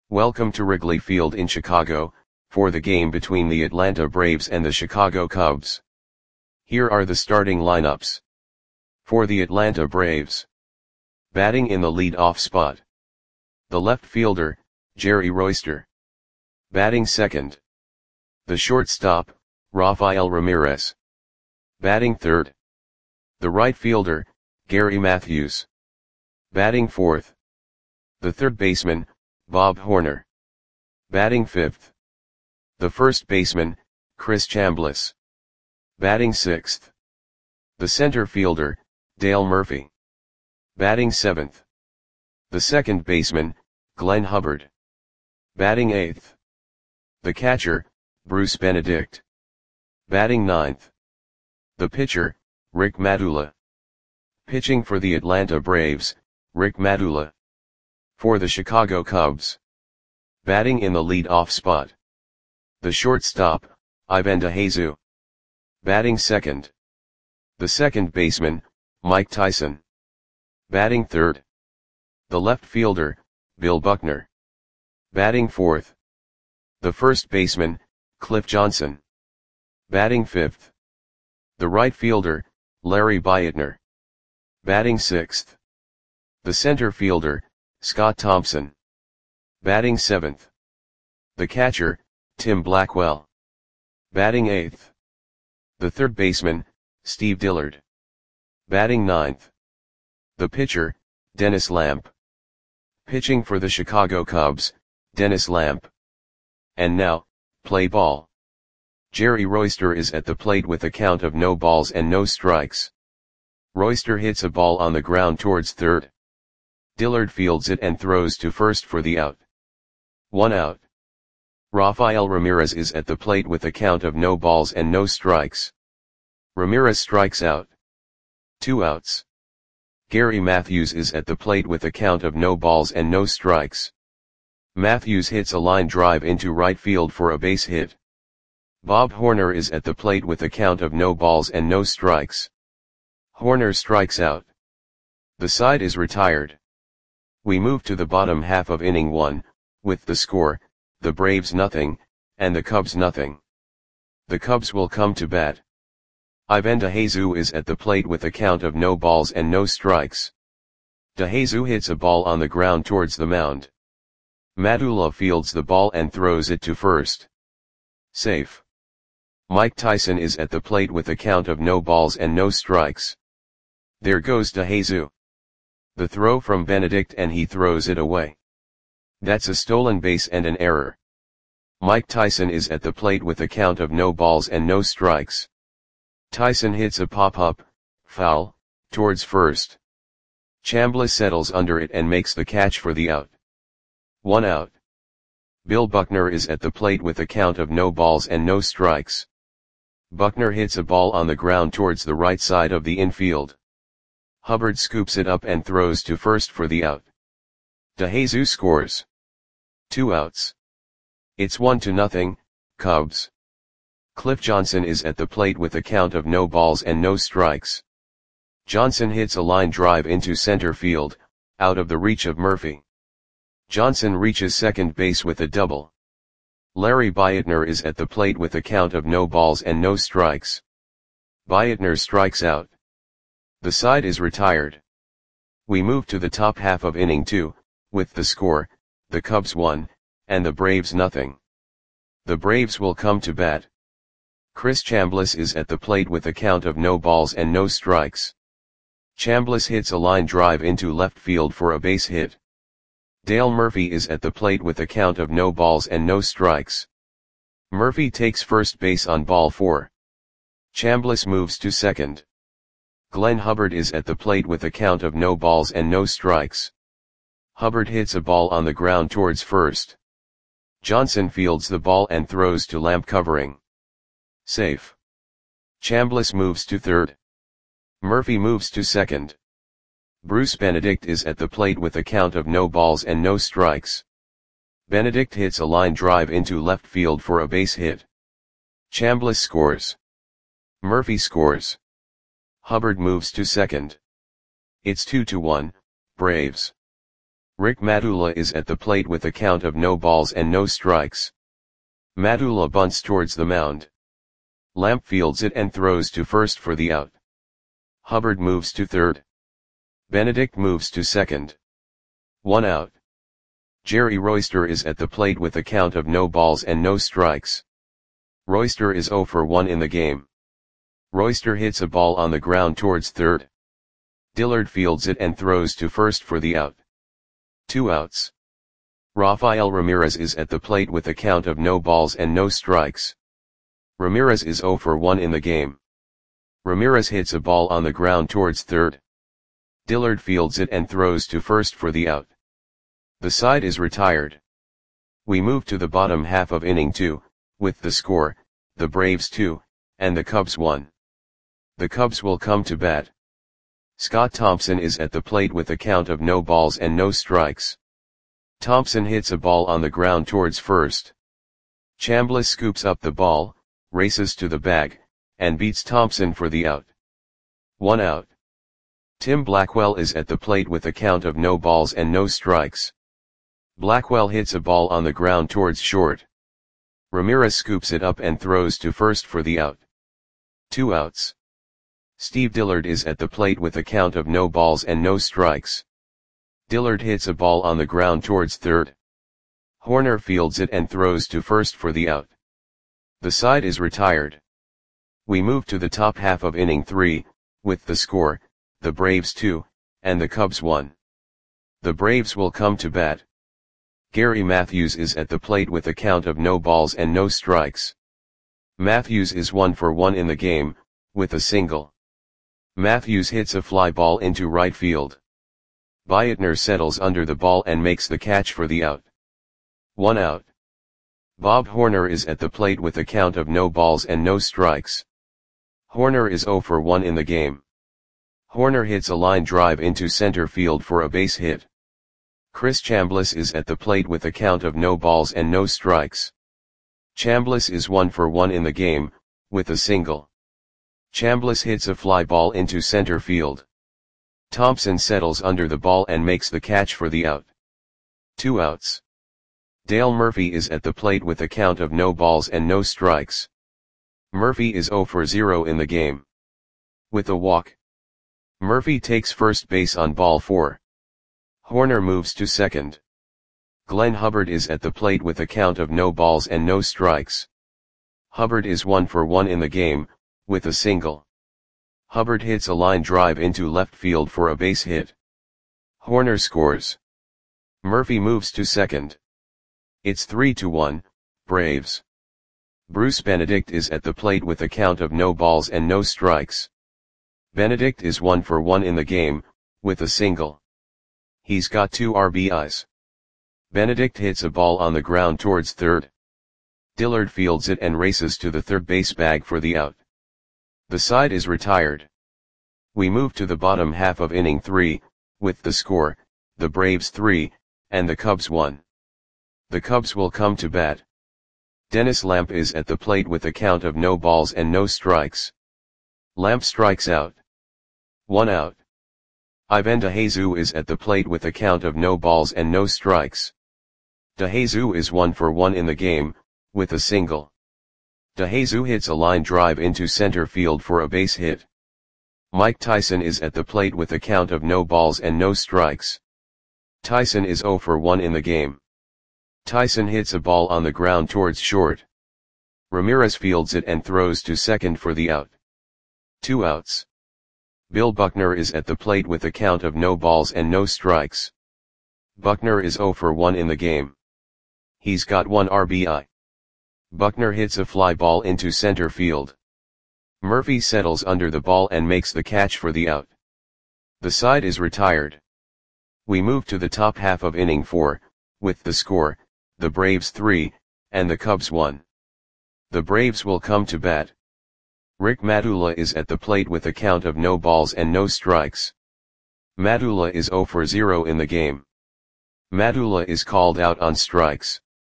Welcome to Wrigley Field in Chicago, for the game between the Atlanta Braves and the Chicago Cubs. Here are the starting lineups. For the Atlanta Braves. Batting in the lead-off spot. The left fielder, Jerry Royster. Batting second. The shortstop, Rafael Ramirez. Batting third. The right fielder, Gary Matthews. Batting fourth. The third baseman, Bob Horner. Batting fifth. The first baseman, Chris Chambliss. Batting sixth. The center fielder, Dale Murphy. Batting seventh. The second baseman, Glenn Hubbard. Batting eighth. The catcher, Bruce Benedict. Batting ninth. The pitcher, Rick Madula. Pitching for the Atlanta Braves, Rick Madula. For the Chicago Cubs. Batting in the lead-off spot. The shortstop, Ivan DeJesus. Batting second. The second baseman, Mike Tyson. Batting third. The left fielder, Bill Buckner. Batting fourth. The first baseman, Cliff Johnson. Batting fifth. The right fielder, Larry Beitner. Batting sixth. The center fielder, Scott Thompson. Batting seventh. The catcher, Tim Blackwell. Batting eighth. The third baseman, Steve Dillard. Batting ninth. The pitcher, Dennis Lamp. Pitching for the Chicago Cubs, Dennis Lamp. And now, play ball. Jerry Royster is at the plate with a count of no balls and no strikes. Royster hits a ball on the ground towards third. Dillard fields it and throws to first for the out. 1 out. Rafael Ramirez is at the plate with a count of no balls and no strikes. Ramirez strikes out. 2 outs. Gary Matthews is at the plate with a count of no balls and no strikes. Matthews hits a line drive into right field for a base hit. Bob Horner is at the plate with a count of no balls and no strikes. Horner strikes out. The side is retired. We move to the bottom half of inning 1, with the score, the Braves nothing, and the Cubs nothing. The Cubs will come to bat. Ivan DeJesus is at the plate with a count of no balls and no strikes. DeJesus hits a ball on the ground towards the mound. Madula fields the ball and throws it to first. Safe. Mike Tyson is at the plate with a count of no balls and no strikes. There goes DeJesus. The throw from Benedict and he throws it away. That's a stolen base and an error. Mike Tyson is at the plate with a count of no balls and no strikes. Tyson hits a pop-up, foul, towards first. Chambliss settles under it and makes the catch for the out. 1 out. Bill Buckner is at the plate with a count of no balls and no strikes. Buckner hits a ball on the ground towards the right side of the infield. Hubbard scoops it up and throws to first for the out. DeJesus scores. 2 outs. It's 1-0, Cubs. Cliff Johnson is at the plate with a count of no balls and no strikes. Johnson hits a line drive into center field, out of the reach of Murphy. Johnson reaches second base with a double. Larry Beitner is at the plate with a count of no balls and no strikes. Beitner strikes out. The side is retired. We move to the top half of inning 2, with the score, the Cubs 1, and the Braves nothing. The Braves will come to bat. Chris Chambliss is at the plate with a count of no balls and no strikes. Chambliss hits a line drive into left field for a base hit. Dale Murphy is at the plate with a count of no balls and no strikes. Murphy takes first base on ball 4. Chambliss moves to second. Glenn Hubbard is at the plate with a count of no balls and no strikes. Hubbard hits a ball on the ground towards first. Johnson fields the ball and throws to Lamp covering. Safe. Chambliss moves to third. Murphy moves to second. Bruce Benedict is at the plate with a count of no balls and no strikes. Benedict hits a line drive into left field for a base hit. Chambliss scores. Murphy scores. Hubbard moves to second. It's 2-1, Braves. Rick Madula is at the plate with a count of no balls and no strikes. Madula bunts towards the mound. Lamp fields it and throws to first for the out. Hubbard moves to third. Benedict moves to second. 1 out. Jerry Royster is at the plate with a count of no balls and no strikes. Royster is 0 for 1 in the game. Royster hits a ball on the ground towards third. Dillard fields it and throws to first for the out. 2 outs. Rafael Ramirez is at the plate with a count of no balls and no strikes. Ramirez is 0 for 1 in the game. Ramirez hits a ball on the ground towards third. Dillard fields it and throws to first for the out. The side is retired. We move to the bottom half of inning 2, with the score, the Braves 2, and the Cubs 1. The Cubs will come to bat. Scott Thompson is at the plate with a count of no balls and no strikes. Thompson hits a ball on the ground towards first. Chambliss scoops up the ball, races to the bag, and beats Thompson for the out. 1 out. Tim Blackwell is at the plate with a count of no balls and no strikes. Blackwell hits a ball on the ground towards short. Ramirez scoops it up and throws to first for the out. 2 outs. Steve Dillard is at the plate with a count of no balls and no strikes. Dillard hits a ball on the ground towards third. Horner fields it and throws to first for the out. The side is retired. We move to the top half of inning 3, with the score, the Braves 2, and the Cubs 1. The Braves will come to bat. Gary Matthews is at the plate with a count of no balls and no strikes. Matthews is 1 for 1 in the game, with a single. Matthews hits a fly ball into right field. Beitner settles under the ball and makes the catch for the out. 1 out. Bob Horner is at the plate with a count of no balls and no strikes. Horner is 0 for 1 in the game. Horner hits a line drive into center field for a base hit. Chris Chambliss is at the plate with a count of no balls and no strikes. Chambliss is 1 for 1 in the game, with a single. Chambliss hits a fly ball into center field. Thompson settles under the ball and makes the catch for the out. 2 outs. Dale Murphy is at the plate with a count of no balls and no strikes. Murphy is 0 for 0 in the game. With a walk. Murphy takes first base on ball 4. Horner moves to second. Glenn Hubbard is at the plate with a count of no balls and no strikes. Hubbard is 1 for 1 in the game, with a single. Hubbard hits a line drive into left field for a base hit. Horner scores. Murphy moves to second. It's 3-1, Braves. Bruce Benedict is at the plate with a count of no balls and no strikes. Benedict is 1 for 1 in the game, with a single. He's got 2 RBIs. Benedict hits a ball on the ground towards third. Dillard fields it and races to the third base bag for the out. The side is retired. We move to the bottom half of inning 3, with the score, the Braves 3, and the Cubs 1. The Cubs will come to bat. Dennis Lamp is at the plate with a count of no balls and no strikes. Lamp strikes out. 1 out. Ivan DeJesus is at the plate with a count of no balls and no strikes. DeJesus is 1 for 1 in the game, with a single. DeJesus hits a line drive into center field for a base hit. Mike Tyson is at the plate with a count of no balls and no strikes. Tyson is 0 for 1 in the game. Tyson hits a ball on the ground towards short. Ramirez fields it and throws to second for the out. 2 outs. Bill Buckner is at the plate with a count of no balls and no strikes. Buckner is 0 for 1 in the game. He's got 1 RBI. Buckner hits a fly ball into center field. Murphy settles under the ball and makes the catch for the out. The side is retired. We move to the top half of inning 4, with the score, the Braves 3, and the Cubs 1. The Braves will come to bat. Rick Madula is at the plate with a count of no balls and no strikes. Madula is 0 for 0 in the game. Madula is called out on strikes.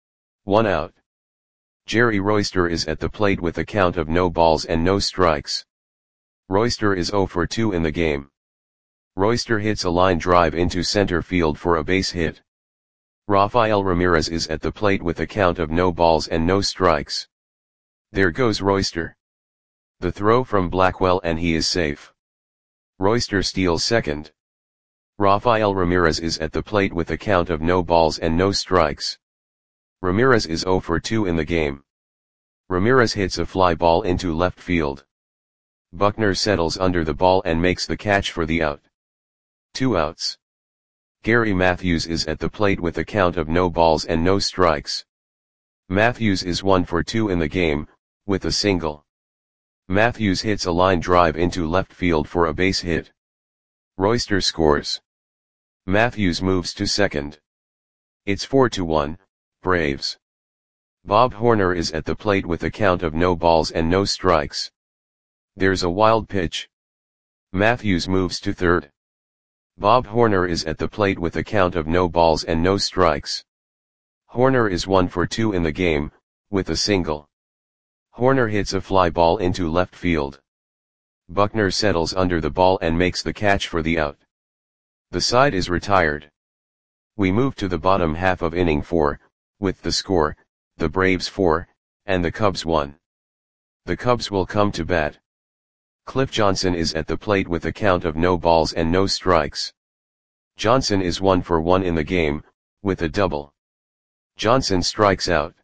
1 out. Jerry Royster is at the plate with a count of no balls and no strikes. Royster is 0 for 2 in the game. Royster hits a line drive into center field for a base hit. Rafael Ramirez is at the plate with a count of no balls and no strikes. There goes Royster. The throw from Blackwell and he is safe. Royster steals second. Rafael Ramirez is at the plate with a count of no balls and no strikes. Ramirez is 0 for 2 in the game. Ramirez hits a fly ball into left field. Buckner settles under the ball and makes the catch for the out. 2 outs. Gary Matthews is at the plate with a count of no balls and no strikes. Matthews is 1 for 2 in the game, with a single. Matthews hits a line drive into left field for a base hit. Royster scores. Matthews moves to second. It's 4-1, Braves. Bob Horner is at the plate with a count of no balls and no strikes. There's a wild pitch. Matthews moves to third. Bob Horner is at the plate with a count of no balls and no strikes. Horner is 1 for 2 in the game, with a single. Horner hits a fly ball into left field. Buckner settles under the ball and makes the catch for the out. The side is retired. We move to the bottom half of inning 4, with the score, the Braves 4, and the Cubs 1. The Cubs will come to bat. Cliff Johnson is at the plate with a count of no balls and no strikes. Johnson is 1 for 1 in the game, with a double. Johnson strikes out.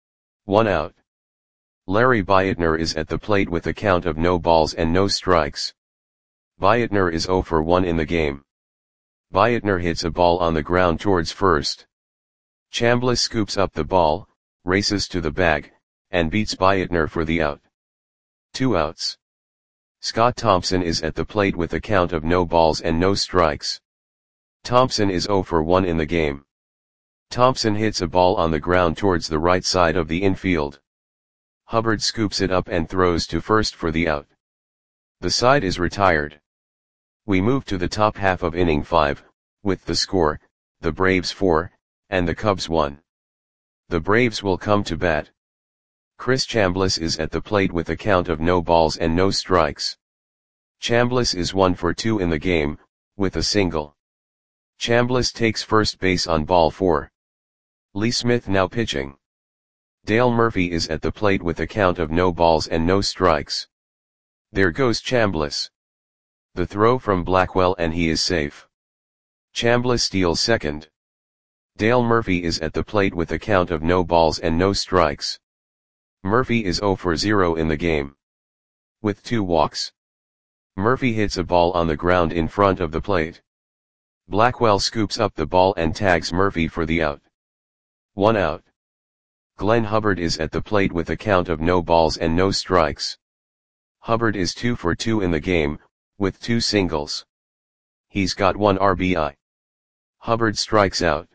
1 out. Larry Bietner is at the plate with a count of no balls and no strikes. Bietner is 0 for 1 in the game. Bietner hits a ball on the ground towards first. Chambliss scoops up the ball, races to the bag, and beats Bietner for the out. 2 outs. Scott Thompson is at the plate with a count of no balls and no strikes. Thompson is 0 for 1 in the game. Thompson hits a ball on the ground towards the right side of the infield. Hubbard scoops it up and throws to first for the out. The side is retired. We move to the top half of inning 5, with the score, the Braves 4, and the Cubs 1. The Braves will come to bat. Chris Chambliss is at the plate with a count of no balls and no strikes. Chambliss is 1 for 2 in the game, with a single. Chambliss takes first base on ball 4. Lee Smith now pitching. Dale Murphy is at the plate with a count of no balls and no strikes. There goes Chambliss. The throw from Blackwell and he is safe. Chambliss steals second. Dale Murphy is at the plate with a count of no balls and no strikes. Murphy is 0 for 0 in the game. With 2 walks. Murphy hits a ball on the ground in front of the plate. Blackwell scoops up the ball and tags Murphy for the out. 1 out. Glenn Hubbard is at the plate with a count of no balls and no strikes. Hubbard is 2 for 2 in the game, with 2 singles. He's got 1 RBI. Hubbard strikes out.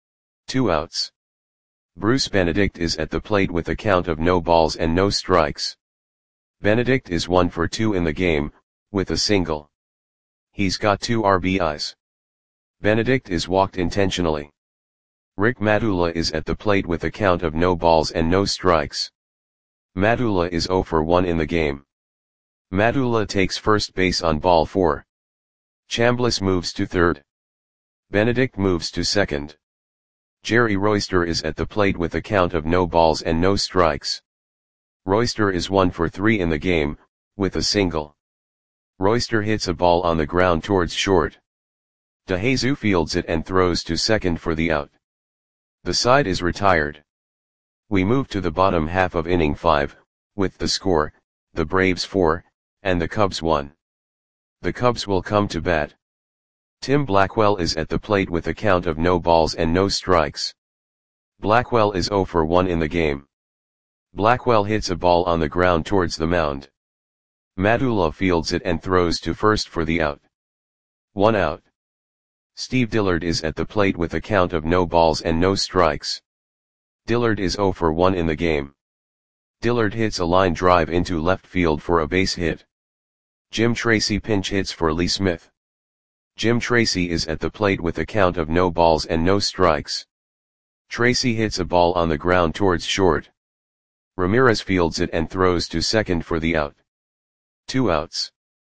2 outs. Bruce Benedict is at the plate with a count of no balls and no strikes. Benedict is 1 for 2 in the game, with a single. He's got 2 RBIs. Benedict is walked intentionally. Rick Madula is at the plate with a count of no balls and no strikes. Madula is 0 for 1 in the game. Madula takes first base on ball 4. Chambliss moves to third. Benedict moves to second. Jerry Royster is at the plate with a count of no balls and no strikes. Royster is 1 for 3 in the game, with a single. Royster hits a ball on the ground towards short. DeJesus fields it and throws to second for the out. The side is retired. We move to the bottom half of inning 5, with the score, the Braves 4, and the Cubs 1. The Cubs will come to bat. Tim Blackwell is at the plate with a count of no balls and no strikes. Blackwell is 0 for 1 in the game. Blackwell hits a ball on the ground towards the mound. Madula fields it and throws to first for the out. 1 out. Steve Dillard is at the plate with a count of no balls and no strikes. Dillard is 0 for 1 in the game. Dillard hits a line drive into left field for a base hit. Jim Tracy pinch hits for Lee Smith. Jim Tracy is at the plate with a count of no balls and no strikes. Tracy hits a ball on the ground towards short. Ramirez fields it and throws to second for the out. 2 outs.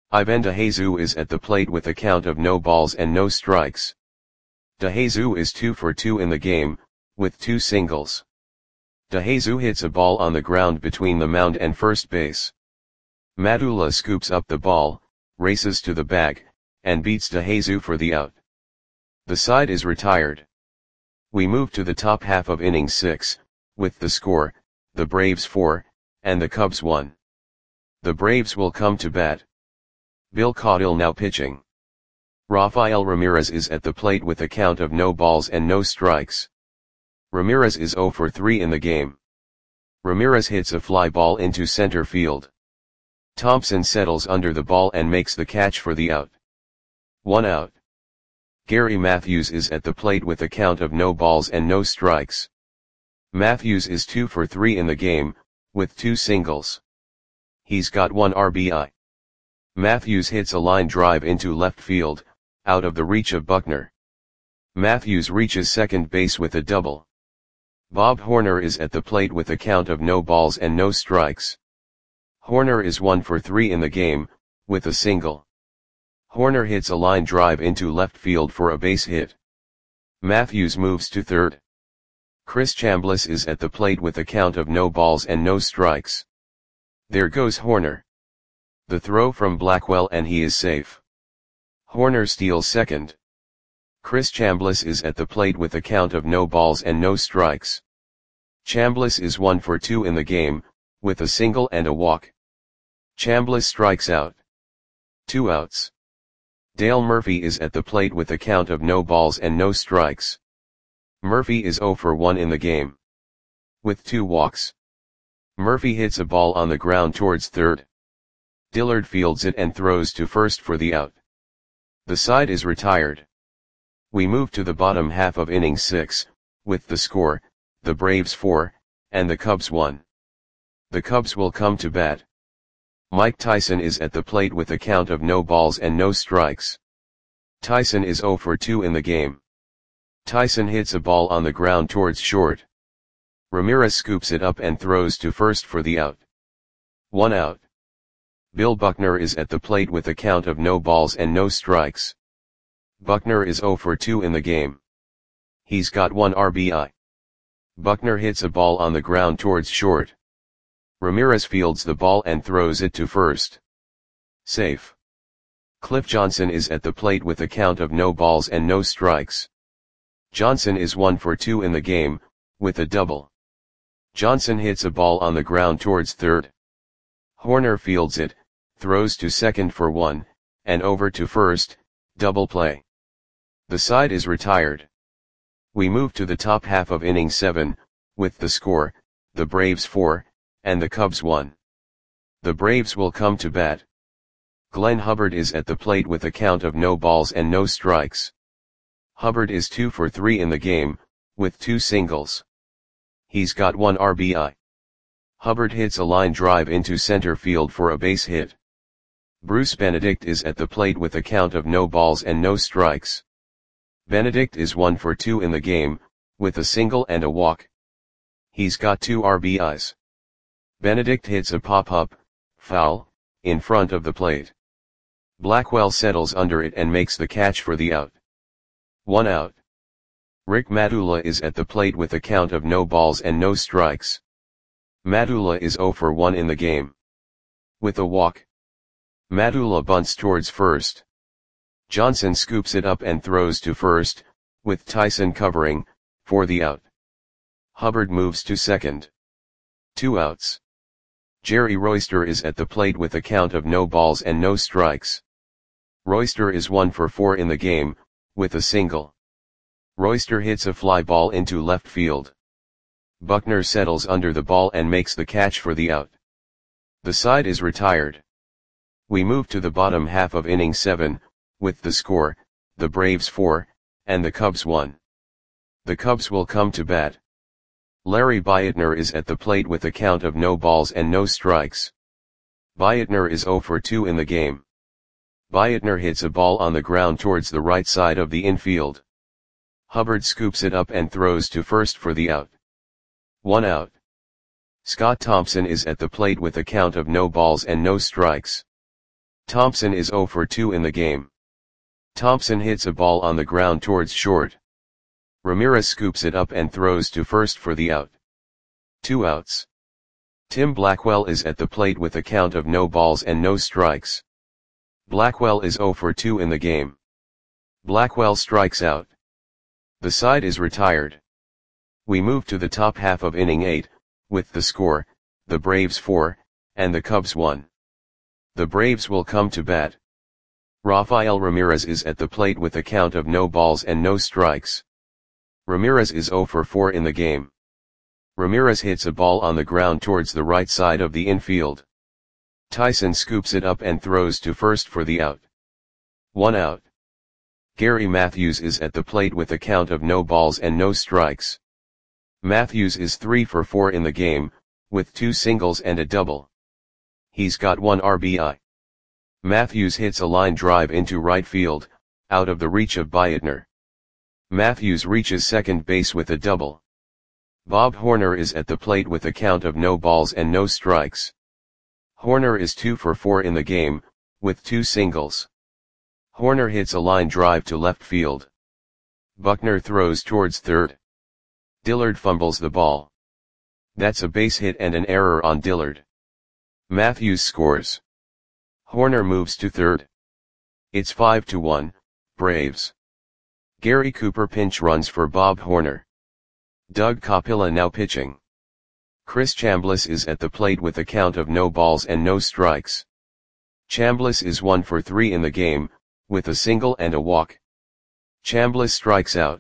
Ivan DeJesus is at the plate with a count of no balls and no strikes. DeJesus is 2 for 2 in the game, with 2 singles. DeJesus hits a ball on the ground between the mound and first base. Madula scoops up the ball, races to the bag, and beats DeJesus for the out. The side is retired. We move to the top half of inning 6, with the score, the Braves 4, and the Cubs 1. The Braves will come to bat. Bill Caudill now pitching. Rafael Ramirez is at the plate with a count of no balls and no strikes. Ramirez is 0 for 3 in the game. Ramirez hits a fly ball into center field. Thompson settles under the ball and makes the catch for the out. 1 out. Gary Matthews is at the plate with a count of no balls and no strikes. Matthews is 2 for 3 in the game, with 2 singles. He's got 1 RBI. Matthews hits a line drive into left field, out of the reach of Buckner. Matthews reaches second base with a double. Bob Horner is at the plate with a count of no balls and no strikes. Horner is 1 for 3 in the game, with a single. Horner hits a line drive into left field for a base hit. Matthews moves to third. Chris Chambliss is at the plate with a count of no balls and no strikes. There goes Horner. The throw from Blackwell and he is safe. Horner steals second. Chris Chambliss is at the plate with a count of no balls and no strikes. Chambliss is 1 for 2 in the game, with a single and a walk. Chambliss strikes out. 2 outs. Dale Murphy is at the plate with a count of no balls and no strikes. Murphy is 0 for 1 in the game. With 2 walks. Murphy hits a ball on the ground towards third. Dillard fields it and throws to first for the out. The side is retired. We move to the bottom half of inning 6, with the score, the Braves 4, and the Cubs 1. The Cubs will come to bat. Mike Tyson is at the plate with a count of no balls and no strikes. Tyson is 0 for 2 in the game. Tyson hits a ball on the ground towards short. Ramirez scoops it up and throws to first for the out. 1 out. Bill Buckner is at the plate with a count of no balls and no strikes. Buckner is 0 for 2 in the game. He's got 1 RBI. Buckner hits a ball on the ground towards short. Ramirez fields the ball and throws it to first. Safe. Cliff Johnson is at the plate with a count of no balls and no strikes. Johnson is 1 for 2 in the game, with a double. Johnson hits a ball on the ground towards third. Horner fields it, throws to second for 1, and over to first, double play. The side is retired. We move to the top half of inning 7, with the score, the Braves 4, and the Cubs 1. The Braves will come to bat. Glenn Hubbard is at the plate with a count of no balls and no strikes. Hubbard is 2 for 3 in the game, with 2 singles. He's got 1 RBI. Hubbard hits a line drive into center field for a base hit. Bruce Benedict is at the plate with a count of no balls and no strikes. Benedict is 1 for 2 in the game, with a single and a walk. He's got 2 RBIs. Benedict hits a pop-up, foul, in front of the plate. Blackwell settles under it and makes the catch for the out. 1 out. Rick Madula is at the plate with a count of no balls and no strikes. Madula is 0 for 1 in the game. With a walk. Madula bunts towards first. Johnson scoops it up and throws to first, with Tyson covering, for the out. Hubbard moves to second. 2 outs. Jerry Royster is at the plate with a count of no balls and no strikes. Royster is 1 for 4 in the game, with a single. Royster hits a fly ball into left field. Buckner settles under the ball and makes the catch for the out. The side is retired. We move to the bottom half of inning 7, with the score, the Braves 4, and the Cubs 1. The Cubs will come to bat. Larry Beitner is at the plate with a count of no balls and no strikes. Beitner is 0 for 2 in the game. Beitner hits a ball on the ground towards the right side of the infield. Hubbard scoops it up and throws to first for the out. 1 out. Scott Thompson is at the plate with a count of no balls and no strikes. Thompson is 0 for 2 in the game. Thompson hits a ball on the ground towards short. Ramirez scoops it up and throws to first for the out. 2 outs. Tim Blackwell is at the plate with a count of no balls and no strikes. Blackwell is 0 for 2 in the game. Blackwell strikes out. The side is retired. We move to the top half of inning 8, with the score, the Braves 4, and the Cubs 1. The Braves will come to bat. Rafael Ramirez is at the plate with a count of no balls and no strikes. Ramirez is 0 for 4 in the game. Ramirez hits a ball on the ground towards the right side of the infield. Tyson scoops it up and throws to first for the out. 1 out. Gary Matthews is at the plate with a count of no balls and no strikes. Matthews is 3 for 4 in the game, with 2 singles and a double. He's got 1 RBI. Matthews hits a line drive into right field, out of the reach of Beitner. Matthews reaches second base with a double. Bob Horner is at the plate with a count of no balls and no strikes. Horner is 2 for 4 in the game, with 2 singles. Horner hits a line drive to left field. Buckner throws towards third. Dillard fumbles the ball. That's a base hit and an error on Dillard. Matthews scores. Horner moves to third. It's 5-1, Braves. Gary Cooper pinch runs for Bob Horner. Doug Capilla now pitching. Chris Chambliss is at the plate with a count of no balls and no strikes. Chambliss is 1 for 3 in the game, with a single and a walk. Chambliss strikes out.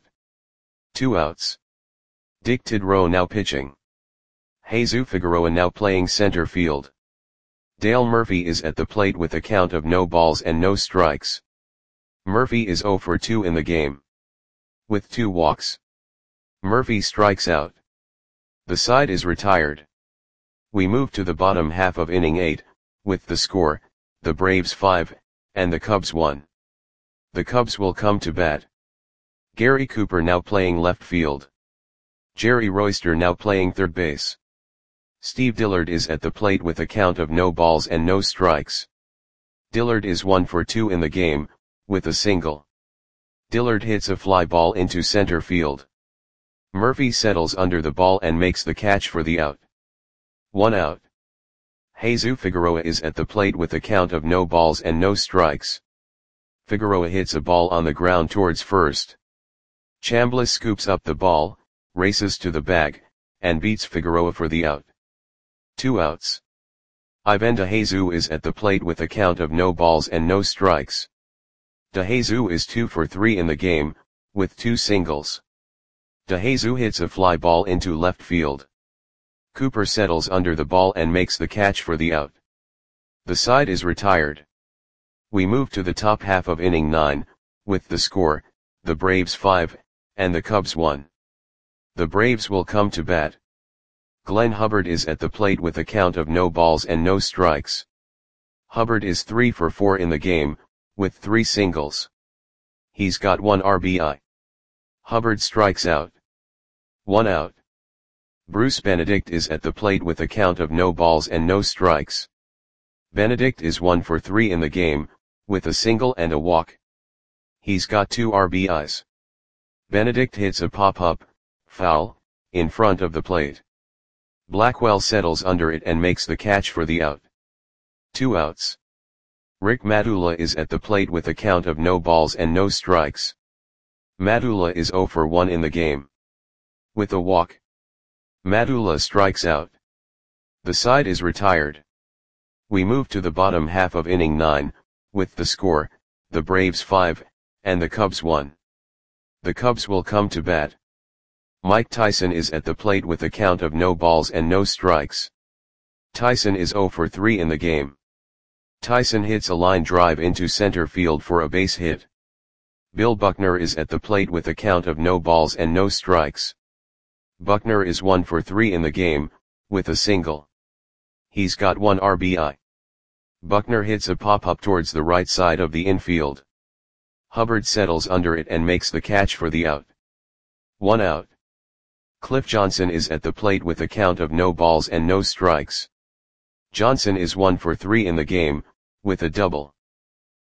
2 outs. Dick Tidrow now pitching. Jesus Figueroa now playing center field. Dale Murphy is at the plate with a count of no balls and no strikes. Murphy is 0 for 2 in the game. With 2 walks. Murphy strikes out. The side is retired. We move to the bottom half of inning 8, with the score, the Braves 5, and the Cubs 1. The Cubs will come to bat. Gary Cooper now playing left field. Jerry Royster now playing third base. Steve Dillard is at the plate with a count of no balls and no strikes. Dillard is 1 for 2 in the game, with a single. Dillard hits a fly ball into center field. Murphy settles under the ball and makes the catch for the out. 1 out. Jesus Figueroa is at the plate with a count of no balls and no strikes. Figueroa hits a ball on the ground towards first. Chambliss scoops up the ball, races to the bag, and beats Figueroa for the out. 2 outs. Ivan DeJesus is at the plate with a count of no balls and no strikes. DeJesus is 2 for 3 in the game, with 2 singles. DeJesus hits a fly ball into left field. Cooper settles under the ball and makes the catch for the out. The side is retired. We move to the top half of inning 9, with the score, the Braves 5, and the Cubs 1. The Braves will come to bat. Glenn Hubbard is at the plate with a count of no balls and no strikes. Hubbard is 3 for 4 in the game, with 3 singles. He's got 1 RBI. Hubbard strikes out. 1 out. Bruce Benedict is at the plate with a count of no balls and no strikes. Benedict is 1 for 3 in the game, with a single and a walk. He's got 2 RBIs. Benedict hits a pop-up, foul, in front of the plate. Blackwell settles under it and makes the catch for the out. 2 outs. Rick Madula is at the plate with a count of no balls and no strikes. Madula is 0 for 1 in the game. With a walk. Madula strikes out. The side is retired. We move to the bottom half of inning 9, with the score, the Braves 5, and the Cubs 1. The Cubs will come to bat. Mike Tyson is at the plate with a count of no balls and no strikes. Tyson is 0 for 3 in the game. Tyson hits a line drive into center field for a base hit. Bill Buckner is at the plate with a count of no balls and no strikes. Buckner is 1 for 3 in the game, with a single. He's got 1 RBI. Buckner hits a pop-up towards the right side of the infield. Hubbard settles under it and makes the catch for the out. 1 out. Cliff Johnson is at the plate with a count of no balls and no strikes. Johnson is 1 for 3 in the game, with a double.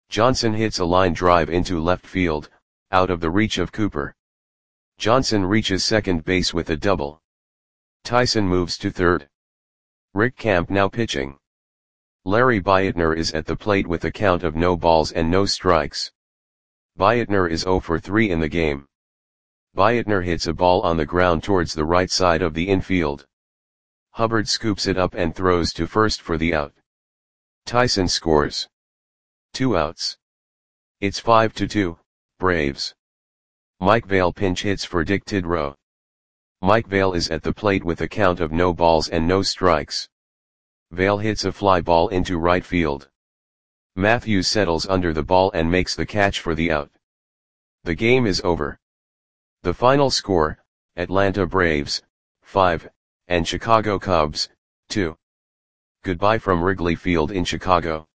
Johnson hits a line drive into left field, out of the reach of Cooper. Johnson reaches second base with a double. Tyson moves to third. Rick Camp now pitching. Larry Beitner is at the plate with a count of no balls and no strikes. Beitner is 0 for 3 in the game. Beitner hits a ball on the ground towards the right side of the infield. Hubbard scoops it up and throws to first for the out. Tyson scores. 2 outs. It's 5-2, Braves. Mike Vail pinch hits for Dick Tidrow. Mike Vail is at the plate with a count of no balls and no strikes. Vail hits a fly ball into right field. Matthews settles under the ball and makes the catch for the out. The game is over. The final score, Atlanta Braves, 5, and Chicago Cubs, 2. Goodbye from Wrigley Field in Chicago.